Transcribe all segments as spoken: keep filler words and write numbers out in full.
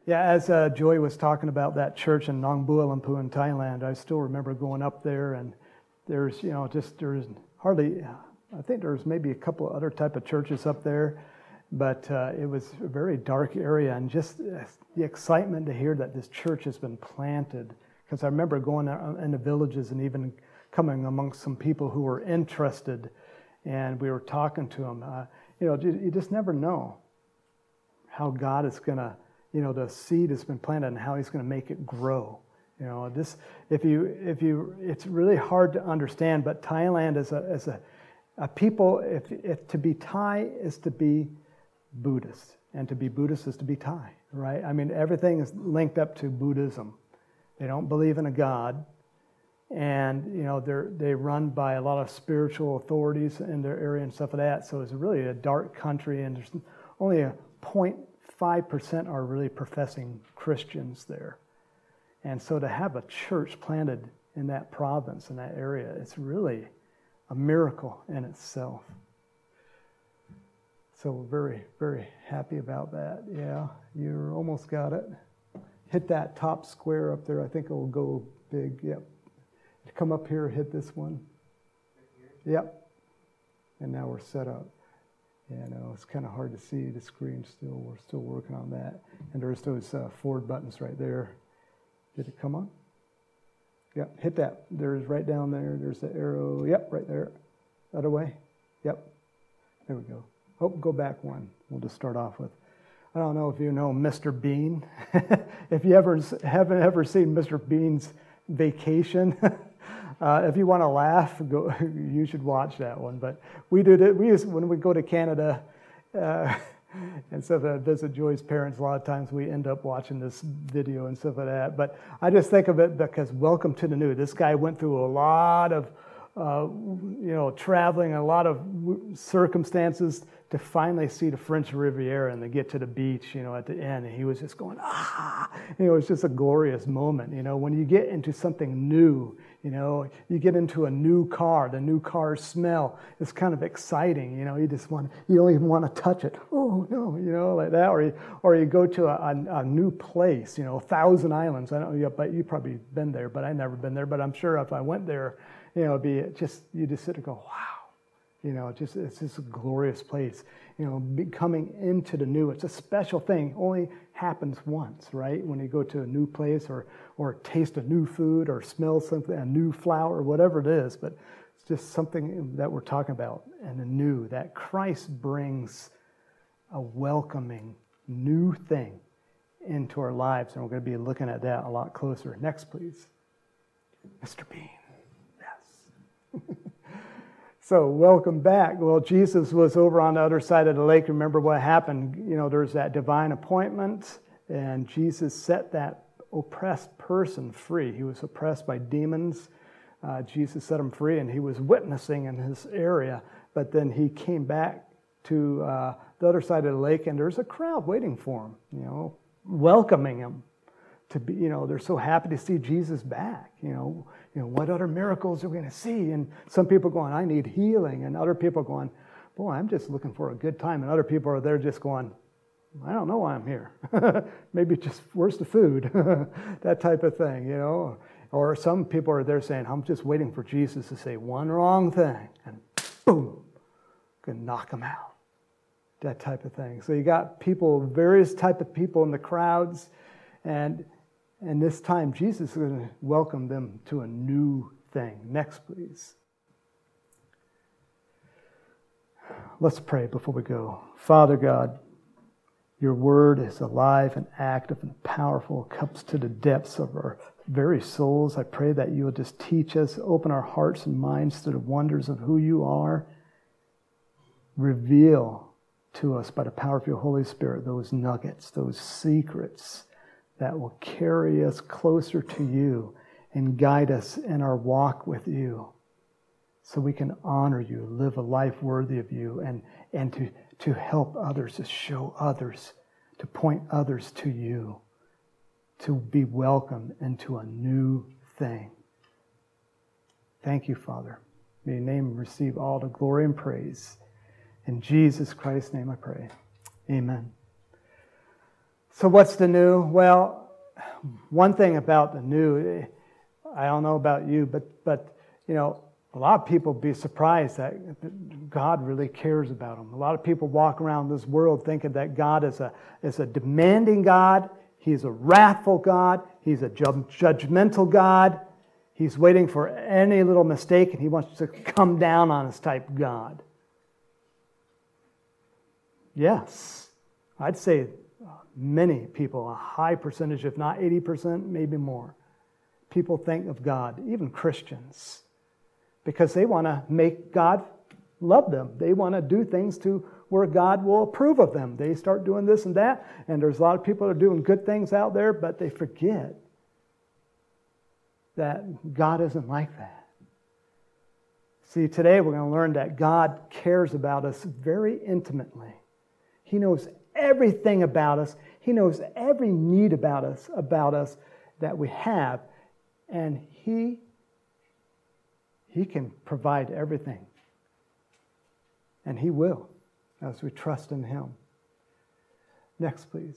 Yeah, as uh, Joy was talking about that church in Nong Bua Lampu in Thailand, I still remember going up there, and there's, you know, just there's hardly, I think there's maybe a couple of other type of churches up there, but uh, it was a very dark area, and just the excitement to hear that this church has been planted, because I remember going in the villages and even coming amongst some people who were interested, and we were talking to them. Uh, you know, you just never know how God is going to, you know, the seed has been planted and how He's going to make it grow. You know, this, if you, if you, it's really hard to understand, but Thailand is a, as a, a people, if, if to be Thai is to be Buddhist, and to be Buddhist is to be Thai, right? I mean, everything is linked up to Buddhism. They don't believe in a God, and, you know, they're, they run by a lot of spiritual authorities in their area and stuff like that, so it's really a dark country, and there's only a zero point five percent are really professing Christians there. And so to have a church planted in that province, in that area, it's really a miracle in itself. So we're very, very happy about that. Yeah, you almost got it. Hit that top square up there. I think it will go big. Yep. Come up here, hit this one. Yep. And now we're set up. Yeah, no, it's kind of hard to see the screen still. We're still working on that. And there's those uh, forward buttons right there. Did it come on? Yep, hit that. There's right down there. There's the arrow. Yep, right there. Other way. Yep. There we go. Oh, go back one. We'll just start off with, I don't know if you know Mister Bean. If you ever haven't ever seen Mister Bean's Vacation, uh, if you want to laugh, go. You should watch that one. But we did it. We used, when we go to Canada, uh, and stuff, I visit Joy's parents, a lot of times we end up watching this video and stuff like that. But I just think of it because welcome to the new. This guy went through a lot of, uh, you know, traveling, a lot of circumstances to finally see the French Riviera and to get to the beach, you know, at the end. And he was just going, ah, you know, it's just a glorious moment. You know, when you get into something new, you know, you get into a new car, the new car smell is kind of exciting. You know, you just want, you don't even want to touch it. Oh no, you know, like that. Or you, or you go to a, a, a new place, you know, Thousand Islands. I don't know, but you've probably been there, but I've never been there. But I'm sure if I went there, you know, it'd be just, you just sit and go, wow. You know, just it's just a glorious place. You know, be, coming into the new, it's a special thing. Only happens once, right? When you go to a new place, or or taste a new food, or smell something, a new flower, whatever it is. But it's just something that we're talking about, and the new, that Christ brings a welcoming new thing into our lives, and we're going to be looking at that a lot closer. Next, please, Mister Bean. Yes. So, welcome back. Well, Jesus was over on the other side of the lake. Remember what happened? You know, there's that divine appointment, and Jesus set that oppressed person free. He was oppressed by demons. Uh, Jesus set him free, and he was witnessing in his area. But then he came back to uh, the other side of the lake, and there's a crowd waiting for him, you know, welcoming him. To be, you know, they're so happy to see Jesus back. You know, you know, what other miracles are we going to see? And some people are going, I need healing, and other people are going, boy, I'm just looking for a good time. And other people are there just going, I don't know why I'm here. Maybe just where's the food? That type of thing, you know. Or some people are there saying, I'm just waiting for Jesus to say one wrong thing, and boom, can knock him out. That type of thing. So you got people, various type of people in the crowds, and And this time, Jesus is going to welcome them to a new thing. Next, please. Let's pray before we go. Father God, your word is alive and active and powerful. It comes to the depths of our very souls. I pray that you will just teach us, open our hearts and minds to the wonders of who you are. Reveal to us by the power of your Holy Spirit those nuggets, those secrets that will carry us closer to you and guide us in our walk with you, so we can honor you, live a life worthy of you, and, and to, to help others, to show others, to point others to you, to be welcomed into a new thing. Thank you, Father. May your name receive all the glory and praise. In Jesus Christ's name I pray. Amen. So what's the new? Well, one thing about the new, I don't know about you, but but you know, a lot of people be surprised that God really cares about them. A lot of people walk around this world thinking that God is a is a demanding God. He's a wrathful God. He's a ju- judgmental God. He's waiting for any little mistake and he wants to come down on us type God. Yes, I'd say many people, a high percentage, if not eighty percent, maybe more, people think of God, even Christians, because they want to make God love them. They want to do things to where God will approve of them. They start doing this and that, and there's a lot of people that are doing good things out there, but they forget that God isn't like that. See, today we're going to learn that God cares about us very intimately. He knows everything about us. He knows every need about us, about us that we have, and He, He can provide everything. And He will, as we trust in Him. Next, please.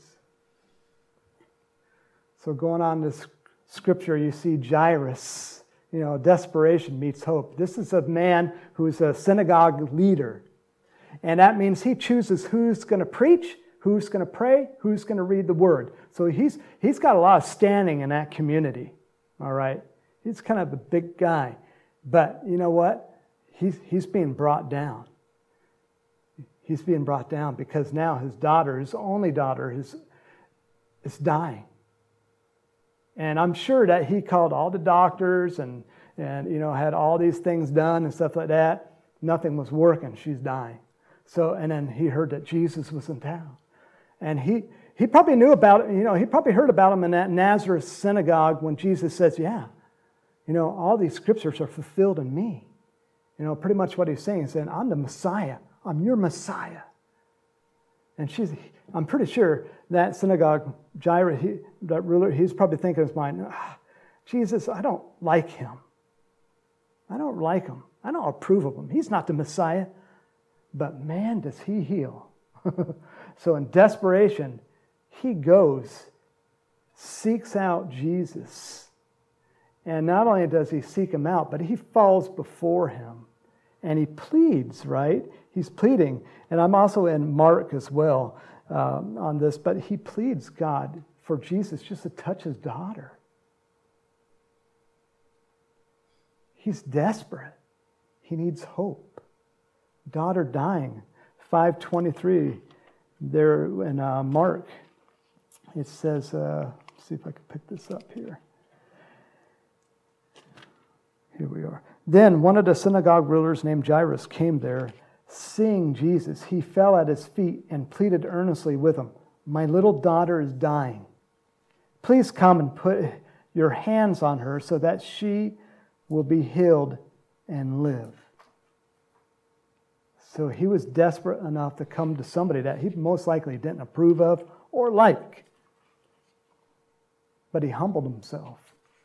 So going on this scripture, you see Jairus. You know, desperation meets hope. This is a man who's a synagogue leader. And that means he chooses who's going to preach, who's going to pray, who's going to read the word. So he's he's got a lot of standing in that community. All right? He's kind of a big guy. But you know what? He's he's being brought down. He's being brought down because now his daughter, his only daughter, is, is dying. And I'm sure that he called all the doctors and, and you know had all these things done and stuff like that. Nothing was working. She's dying. So, and then he heard that Jesus was in town. And he he probably knew about it, you know, he probably heard about him in that Nazareth synagogue when Jesus says, yeah, you know, all these scriptures are fulfilled in me. You know, pretty much what he's saying is saying, I'm the Messiah. I'm your Messiah. And she's, I'm pretty sure that synagogue, Jairus, he, that ruler, he's probably thinking in his mind, ah, Jesus, I don't like him. I don't like him. I don't approve of him. He's not the Messiah. But man, does he heal. So in desperation, he goes, seeks out Jesus. And not only does he seek him out, but he falls before him. And he pleads, right? He's pleading. And I'm also in Mark as well um, on this. But he pleads God for Jesus just to touch his daughter. He's desperate. He needs hope. Daughter dying. five twenty-three there in uh, Mark. It says, uh, let's see if I can pick this up here. Here we are. Then one of the synagogue rulers named Jairus came there. Seeing Jesus, he fell at his feet and pleaded earnestly with him, my little daughter is dying. Please come and put your hands on her so that she will be healed and live. So he was desperate enough to come to somebody that he most likely didn't approve of or like. But he humbled himself,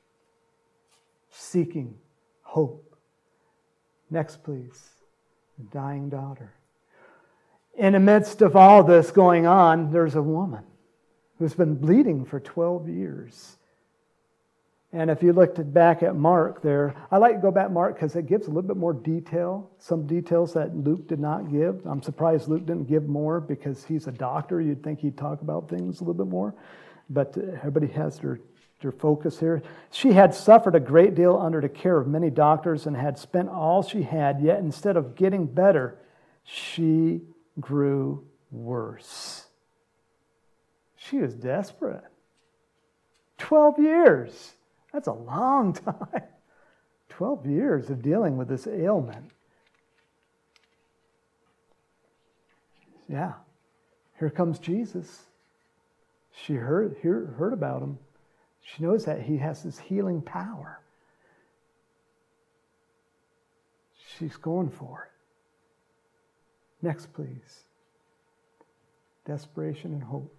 seeking hope. Next, please. The dying daughter. In the midst of all this going on, there's a woman who's been bleeding for twelve years. And if you looked back at Mark there, I like to go back to Mark because it gives a little bit more detail, some details that Luke did not give. I'm surprised Luke didn't give more because he's a doctor. You'd think he'd talk about things a little bit more. But everybody has their, their focus here. She had suffered a great deal under the care of many doctors and had spent all she had, yet instead of getting better, she grew worse. She was desperate. Twelve years. That's a long time. Twelve years of dealing with this ailment. Yeah. Here comes Jesus. She heard, heard, heard about him. She knows that he has this healing power. She's going for it. Next, please. Desperation and hope.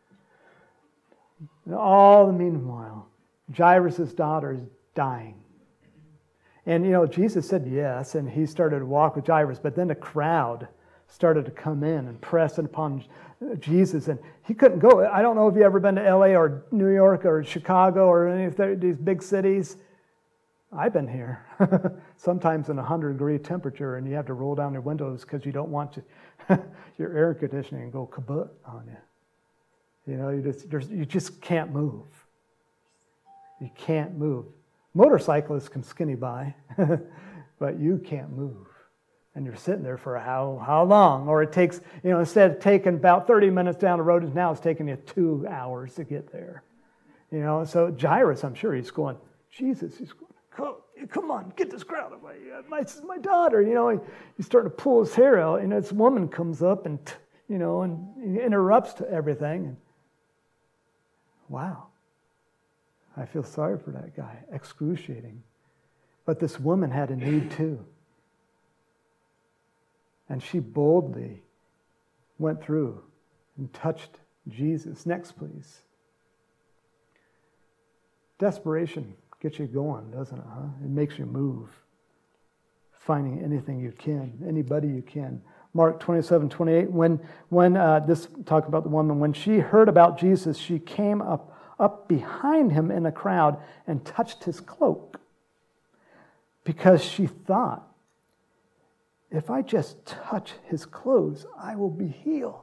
And all the meanwhile, Jairus' daughter is dying. And, you know, Jesus said yes, and he started to walk with Jairus, but then the crowd started to come in and press upon Jesus, and he couldn't go. I don't know if you've ever been to L A or New York or Chicago or any of these big cities. I've been here, sometimes in a hundred degree temperature, and you have to roll down your windows because you don't want to, your air conditioning go kaput on you. You know, you just you just can't move. You can't move. Motorcyclists can skinny by, but you can't move. And you're sitting there for how how long? Or it takes, you know, instead of taking about thirty minutes down the road, now it's taking you two hours to get there. You know, so Jairus, I'm sure he's going, Jesus, he's going, come, come on, get this crowd away. My, my daughter, you know, he, he's starting to pull his hair out, and this woman comes up and, you know, and interrupts everything. And wow. I feel sorry for that guy, excruciating. But this woman had a need too. And she boldly went through and touched Jesus. Next, please. Desperation gets you going, doesn't it? Huh? It makes you move. Finding anything you can, anybody you can. Mark twenty-seven, twenty-eight, when, when uh, this, talk about the woman, when she heard about Jesus, she came up, up behind him in a crowd and touched his cloak. Because she thought, if I just touch his clothes, I will be healed.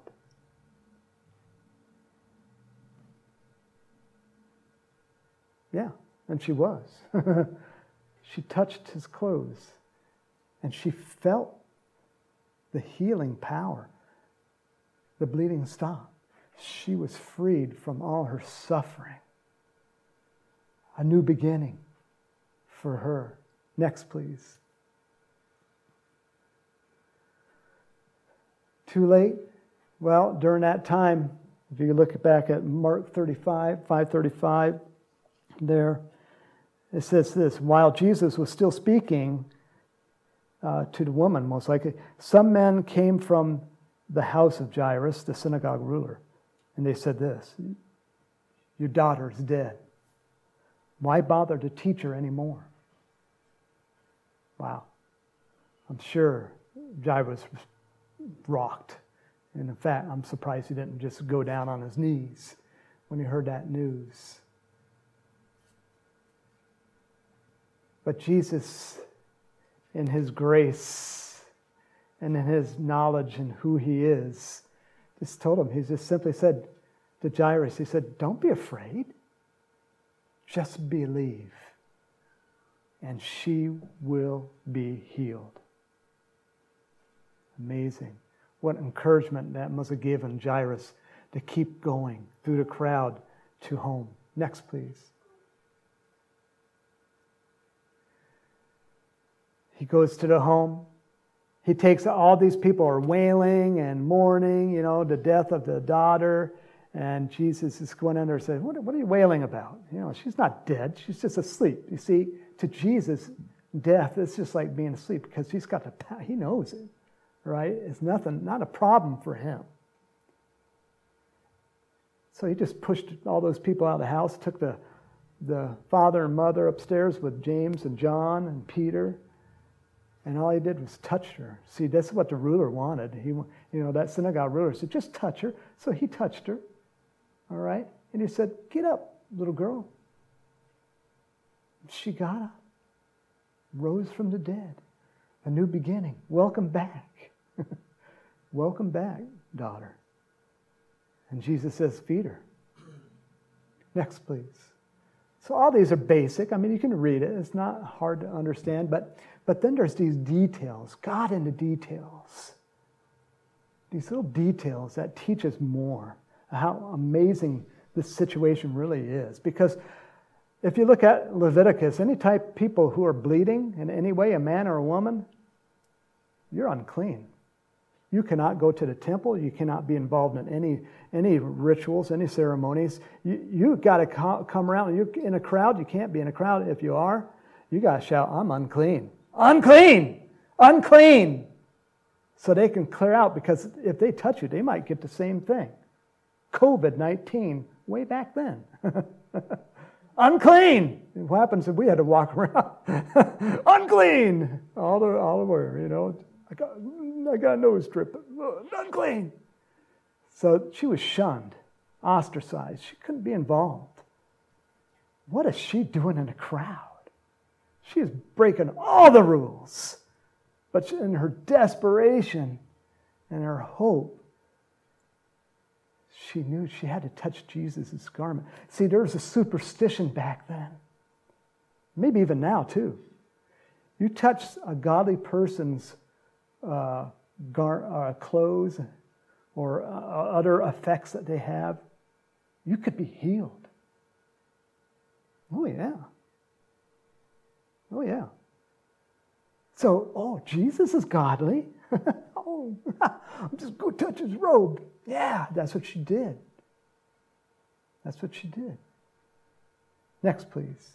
Yeah, and she was. She touched his clothes, and she felt the healing power. The bleeding stopped. She was freed from all her suffering. A new beginning for her. Next, please. Too late? Well, during that time, if you look back at Mark thirty-five, five thirty-five, there, it says this, while Jesus was still speaking uh, to the woman, most likely, some men came from the house of Jairus, the synagogue ruler, and they said this, your daughter is dead. Why bother to teach her anymore? Wow. I'm sure Jairus was rocked. And in fact, I'm surprised he didn't just go down on his knees when he heard that news. But Jesus, in his grace and in his knowledge and who he is, just told him, he just simply said to Jairus, he said, don't be afraid. Just believe. And she will be healed. Amazing. What encouragement that must have given Jairus to keep going through the crowd to home. Next, please. He goes to the home. He takes all these people are wailing and mourning, you know, the death of the daughter. And Jesus is going in there and saying, what, what are you wailing about? You know, she's not dead. She's just asleep. You see, to Jesus, death is just like being asleep because he's got the power. He knows it. Right? It's nothing, not a problem for him. So he just pushed all those people out of the house, took the, the father and mother upstairs with James and John and Peter, and all he did was touch her. See, that's what the ruler wanted. He, you know, that synagogue ruler said, just touch her. So he touched her. All right? And he said, get up, little girl. She got up, rose from the dead. A new beginning. Welcome back. Welcome back, daughter. And Jesus says, feed her. Next, please. So all these are basic. I mean, you can read it. It's not hard to understand. But, but then there's these details. God in the details. These little details that teach us more how amazing this situation really is. Because if you look at Leviticus, any type of people who are bleeding in any way, a man or a woman, you're unclean. You cannot go to the temple. You cannot be involved in any any rituals, any ceremonies. You you got to co- come around. You're in a crowd. You can't be in a crowd. If you are, you got to shout, I'm unclean. Unclean! Unclean! So they can clear out, because if they touch you, they might get the same thing. covid nineteen, way back then. Unclean! What happens if we had to walk around? Unclean! All the, all the way, you know. I got, I got a nose drip. Unclean. So she was shunned, ostracized. She couldn't be involved. What is she doing in a crowd? She is breaking all the rules. But in her desperation and her hope, she knew she had to touch Jesus' garment. See, there was a superstition back then. Maybe even now, too. You touch a godly person's uh, gar- uh, clothes or uh, other effects that they have, you could be healed. Oh, yeah. Oh, yeah. So, oh, Jesus is godly. Oh, I'm just go touch his robe. Yeah, that's what she did. That's what she did. Next, please.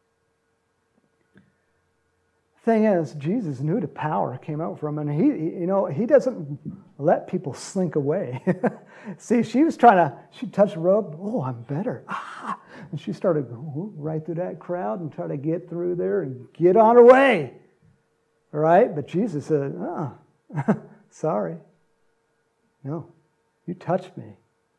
Thing is, Jesus knew the power came out from him, and he, you know, he doesn't let people slink away. See, she was trying to, she touched the robe. Oh, I'm better. Ah, and she started going right through that crowd and try to get through there and get on her way. All right, but Jesus said, "Oh, sorry, no, you touched me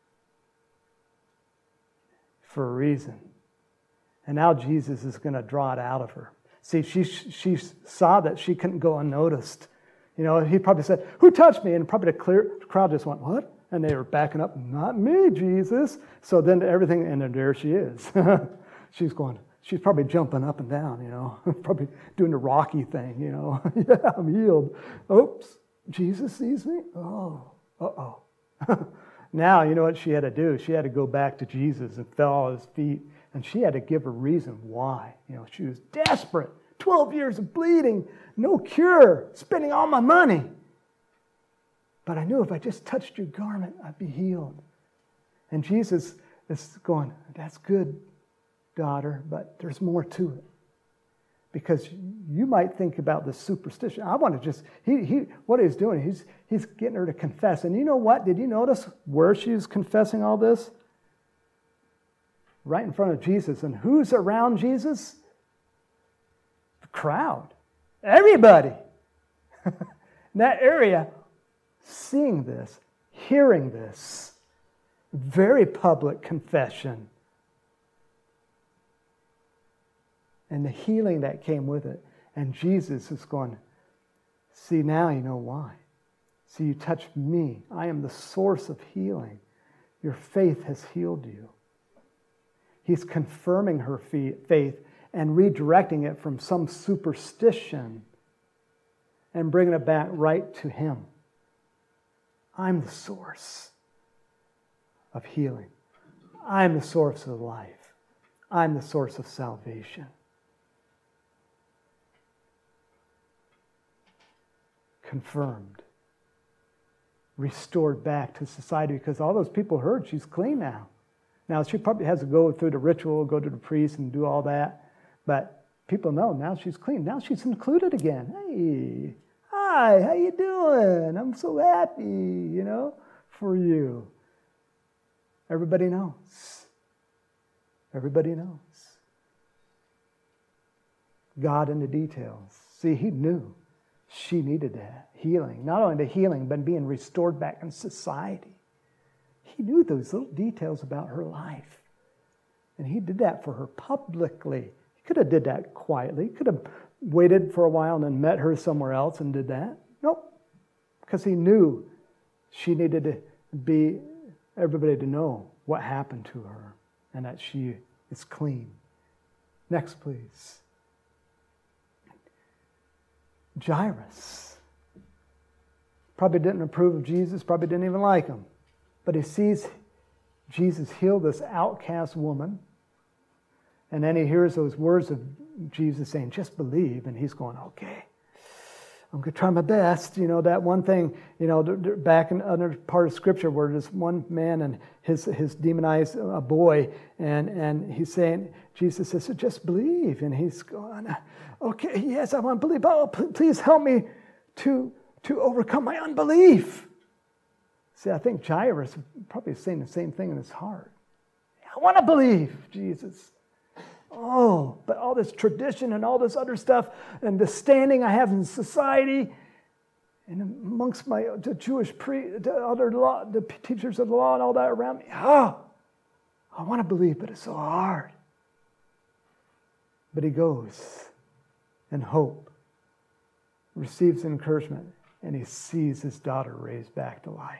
for a reason, and now Jesus is going to draw it out of her." See, she she saw that she couldn't go unnoticed. You know, he probably said, "Who touched me?" And probably the clear crowd just went, "What?" And they were backing up, "Not me, Jesus." So then everything, and then there she is. She's going, she's probably jumping up and down, you know, probably doing the Rocky thing, you know. Yeah, I'm healed. Oops, Jesus sees me? Oh, uh-oh. Now, you know what she had to do? She had to go back to Jesus and fell at his feet. And she had to give a reason why. You know, she was desperate. twelve years of bleeding, no cure, spending all my money. But I knew if I just touched your garment, I'd be healed. And Jesus is going, "That's good, daughter, but there's more to it." Because you might think about the superstition. I want to just, he, he, what he's doing, he's, he's getting her to confess. And you know what? Did you notice where she was confessing all this? Right in front of Jesus. And who's around Jesus? The crowd. Everybody. In that area, seeing this, hearing this. Very public confession. And the healing that came with it. And Jesus is going, "See, now you know why. See, you touched me. I am the source of healing. Your faith has healed you." He's confirming her faith and redirecting it from some superstition and bringing it back right to him. I'm the source of healing. I'm the source of life. I'm the source of salvation. Confirmed. Restored back to society because all those people heard she's clean now. Now, she probably has to go through the ritual, go to the priest and do all that. But people know now she's clean. Now she's included again. Hey, hi, how you doing? I'm so happy, you know, for you. Everybody knows. Everybody knows. God in the details. See, he knew she needed that healing. Not only the healing, but being restored back in society. He knew those little details about her life. And he did that for her publicly. He could have did that quietly. He could have waited for a while and then met her somewhere else and did that. Nope. Because he knew she needed to be, everybody to know what happened to her and that she is clean. Next, please. Jairus. Probably didn't approve of Jesus, probably didn't even like him. But he sees Jesus heal this outcast woman. And then he hears those words of Jesus saying, "Just believe." And he's going, "Okay, I'm going to try my best." You know, that one thing, you know, back in another part of Scripture where there's one man and his his demonized a boy. And, and he's saying, Jesus says, "Just believe." And he's going, "Okay, yes, I want to believe. Oh, please help me to, to overcome my unbelief." See, I think Jairus is probably saying the same thing in his heart. I want to believe, Jesus. Oh, but all this tradition and all this other stuff and the standing I have in society, and amongst my the Jewish pre, the other law, the teachers of the law and all that around me, oh, I want to believe, but it's so hard. But he goes in hope, receives encouragement, and he sees his daughter raised back to life.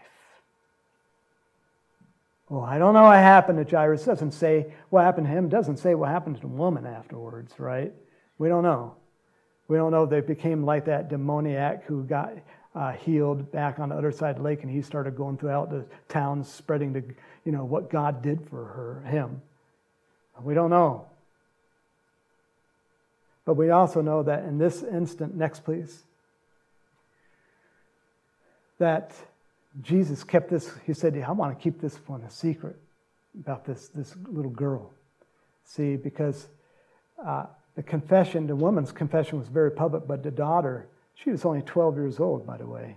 Well, I don't know what happened to Jairus. It doesn't say what happened to him. It doesn't say what happened to the woman afterwards, right? We don't know. We don't know if they became like that demoniac who got uh, healed back on the other side of the lake, and he started going throughout the towns spreading the, you know, what God did for her, him. We don't know. But we also know that in this instant, next please, that Jesus kept this, he said, I want to keep this one a secret about this, this little girl. See, because uh, the confession, the woman's confession was very public, but the daughter, she was only twelve years old, by the way,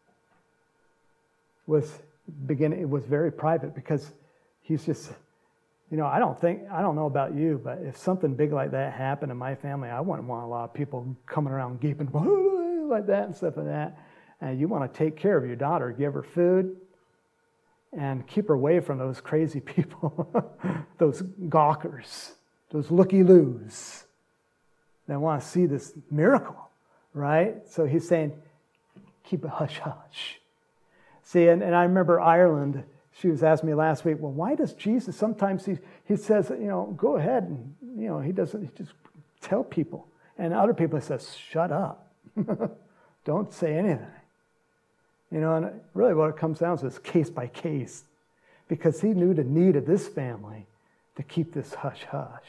was beginning, it was very private because he's just, you know, I don't think, I don't know about you, but if something big like that happened in my family, I wouldn't want a lot of people coming around gaping like that and stuff like that. And you want to take care of your daughter, give her food, and keep her away from those crazy people, those gawkers, those looky-loos that want to see this miracle, right? So he's saying, keep it hush-hush. See, and, and I remember Ireland, she was asking me last week, well, why does Jesus, sometimes he, he says, you know, go ahead, and, you know, he doesn't, he just tell people. And other people he says, shut up. Don't say anything. You know, and really what it comes down to is case by case, because he knew the need of this family to keep this hush-hush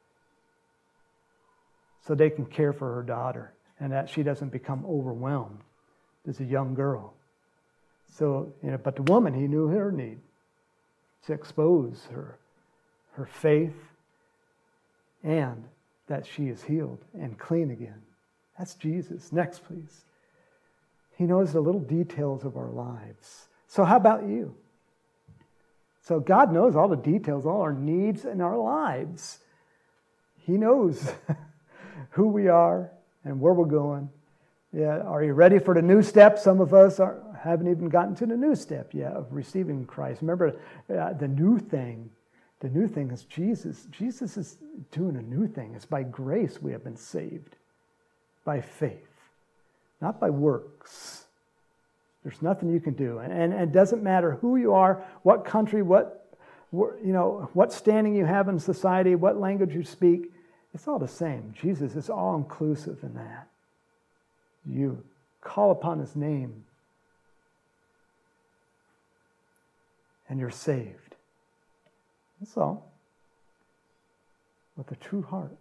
so they can care for her daughter and that she doesn't become overwhelmed as a young girl. So, you know, but the woman, he knew her need to expose her, her faith, and that she is healed and clean again. That's Jesus. Next, please. He knows the little details of our lives. So how about you? So God knows all the details, all our needs in our lives. He knows who we are and where we're going. Yeah, are you ready for the new step? Some of us are, haven't even gotten to the new step yet of receiving Christ. Remember, uh, the new thing, the new thing is Jesus. Jesus is doing a new thing. It's by grace we have been saved, by faith. Not by works. There's nothing you can do. And, and, and it doesn't matter who you are, what country, what, you know, what standing you have in society, what language you speak. It's all the same. Jesus is all inclusive in that. You call upon his name and you're saved. That's all. With a true heart.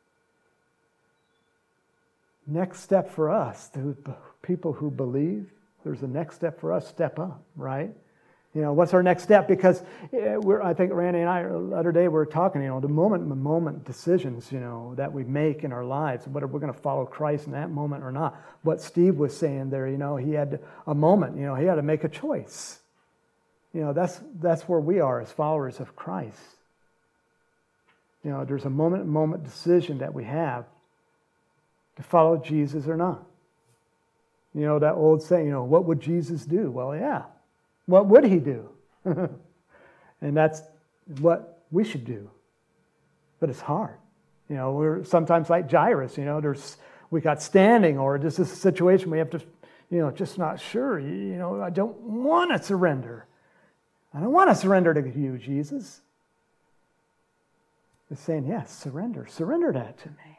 Next step for us, the people who believe, there's a next step for us, step up, right? You know, what's our next step? Because we're, I think Randy and I, the other day, we were talking, you know, the moment-to-moment decisions, you know, that we make in our lives, whether we're going to follow Christ in that moment or not. What Steve was saying there, you know, he had a moment, you know, he had to make a choice. You know, that's that's where we are as followers of Christ. You know, there's a moment-to-moment decision that we have to follow Jesus or not. You know, that old saying, you know, what would Jesus do? Well, yeah. What would he do? And that's what we should do. But it's hard. You know, we're sometimes like Jairus, you know, there's we got standing, or this is a situation we have to, you know, just not sure. You know, I don't want to surrender. I don't want to surrender to you, Jesus. It's saying, yes, surrender. Surrender that to me.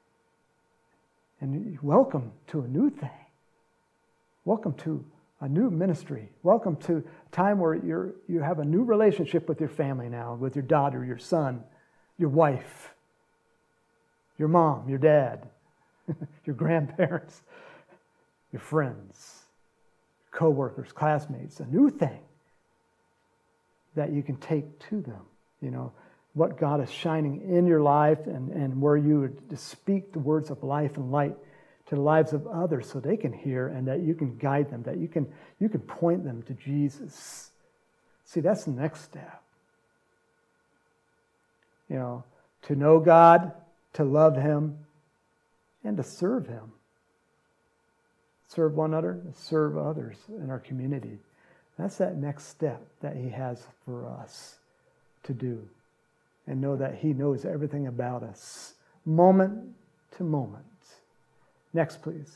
And welcome to a new thing. Welcome to a new ministry. Welcome to a time where you're, you have a new relationship with your family now, with your daughter, your son, your wife, your mom, your dad, your grandparents, your friends, co-workers, classmates. A new thing that you can take to them. You know, what God is shining in your life, and, and where you would speak the words of life and light to the lives of others so they can hear, and that you can guide them, that you can you can point them to Jesus. See, that's the next step. You know, to know God, to love him, and to serve him. serve one another, serve others in our community. That's that next step that he has for us to do. And know that he knows everything about us, moment to moment. Next, please.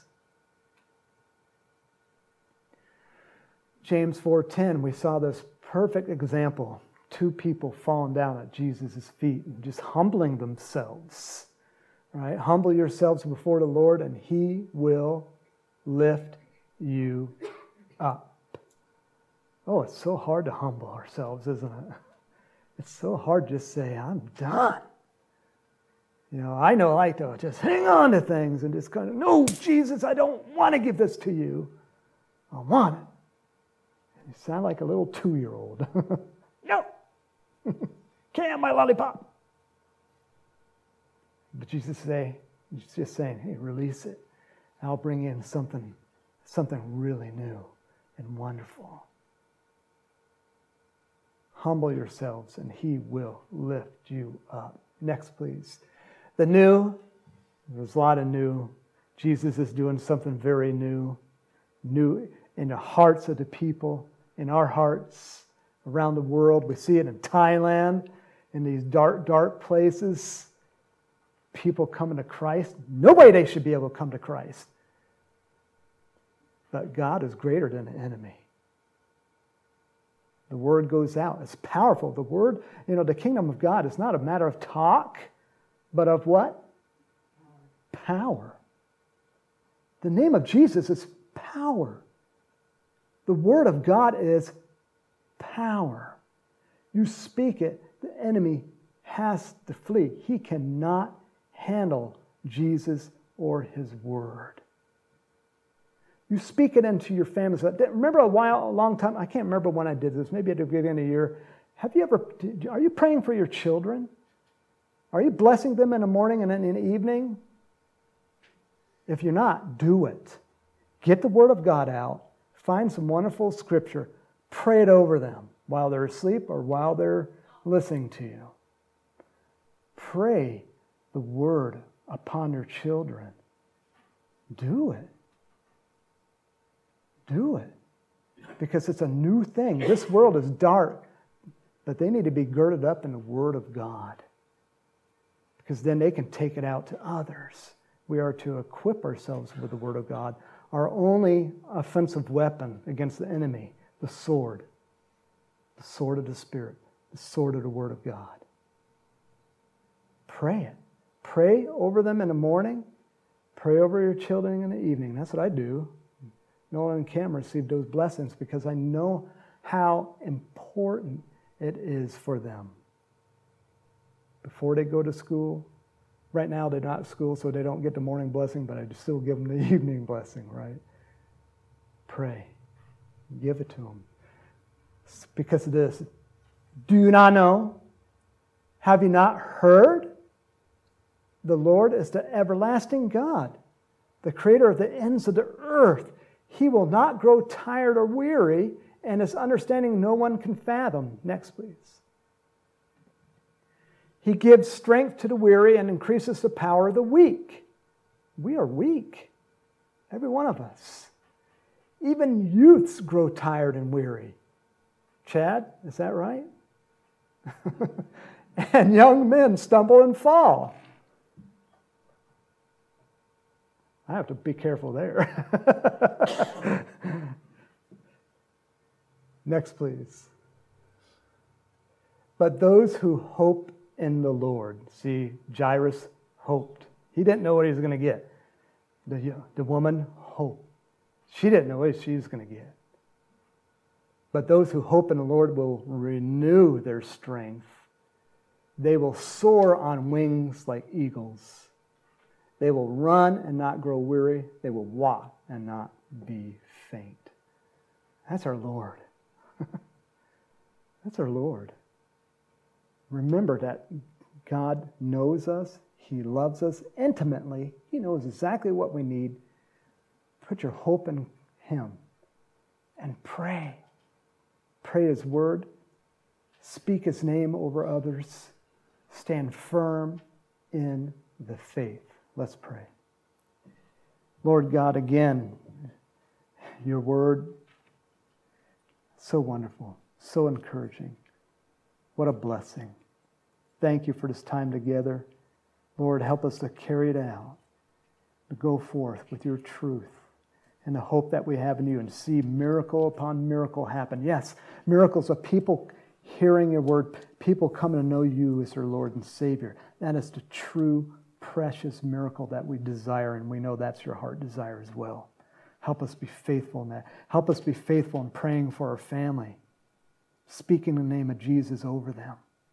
James four ten, we saw this perfect example. Two people falling down at Jesus' feet and just humbling themselves. Right? Humble yourselves before the Lord and he will lift you up. Oh, it's so hard to humble ourselves, isn't it? It's so hard to just say, I'm done. You know, I know I like to just hang on to things and just kind of, no, Jesus, I don't want to give this to you. I want it. You sound like a little two-year-old. No. Can't have my lollipop. But Jesus say, he's just saying, hey, release it. I'll bring in something, something really new and wonderful. Humble yourselves and he will lift you up. Next, please. The new, there's a lot of new. Jesus is doing something very new. New in the hearts of the people, in our hearts, around the world. We see it in Thailand, in these dark, dark places. People coming to Christ. Nobody they should be able to come to Christ. But God is greater than the enemy. The word goes out. It's powerful. The word, you know, the kingdom of God is not a matter of talk, but of what? Power. The name of Jesus is power. The word of God is power. You speak it, the enemy has to flee. He cannot handle Jesus or his word. You speak it into your family. Remember a while, a long time, I can't remember when I did this, maybe at the beginning of the year. Have you ever, are you praying for your children? Are you blessing them in the morning and in the evening? If you're not, do it. Get the word of God out. Find some wonderful scripture. Pray it over them while they're asleep or while they're listening to you. Pray the word upon your children. Do it. Do it. Because it's a new thing. This world is dark, but they need to be girded up in the word of God. Because then they can take it out to others. We are to equip ourselves with the word of God. Our only offensive weapon against the enemy, the sword. The sword of the Spirit. The sword of the word of God. Pray it. Pray over them in the morning. Pray over your children in the evening. That's what I do. Nolan and Cam received those blessings because I know how important it is for them. Before they go to school, right now they're not at school, so they don't get the morning blessing, but I still give them the evening blessing, right? Pray. Give it to them. It's because of this. Do you not know? Have you not heard? The Lord is the everlasting God, the creator of the ends of the earth. He will not grow tired or weary, and his understanding no one can fathom. Next, please. He gives strength to the weary and increases the power of the weak. We are weak, every one of us. Even youths grow tired and weary. Chad, is that right? And young men stumble and fall. I have to be careful there. Next, please. But those who hope in the Lord. See, Jairus hoped. He didn't know what he was going to get. The, the woman hoped. She didn't know what she was going to get. But those who hope in the Lord will renew their strength. They will soar on wings like eagles. They will run and not grow weary. They will walk and not be faint. That's our Lord. That's our Lord. Remember that God knows us. He loves us intimately. He knows exactly what we need. Put your hope in Him and pray. Pray His word. Speak His name over others. Stand firm in the faith. Let's pray. Lord God, again, your word, so wonderful, so encouraging. What a blessing. Thank you for this time together. Lord, help us to carry it out, to go forth with your truth and the hope that we have in you and see miracle upon miracle happen. Yes, miracles of people hearing your word, people coming to know you as their Lord and Savior. That is the true, precious miracle that we desire, and we know that's your heart desire as well. Help us be faithful in that. Help us be faithful in praying for our family, speaking the name of Jesus over them,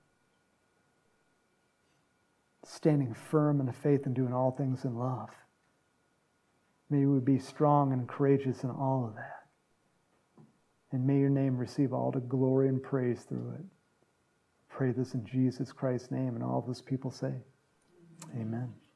standing firm in the faith and doing all things in love. May we be strong and courageous in all of that. And may your name receive all the glory and praise through it. Pray this in Jesus Christ's name, and all of us people say, amen.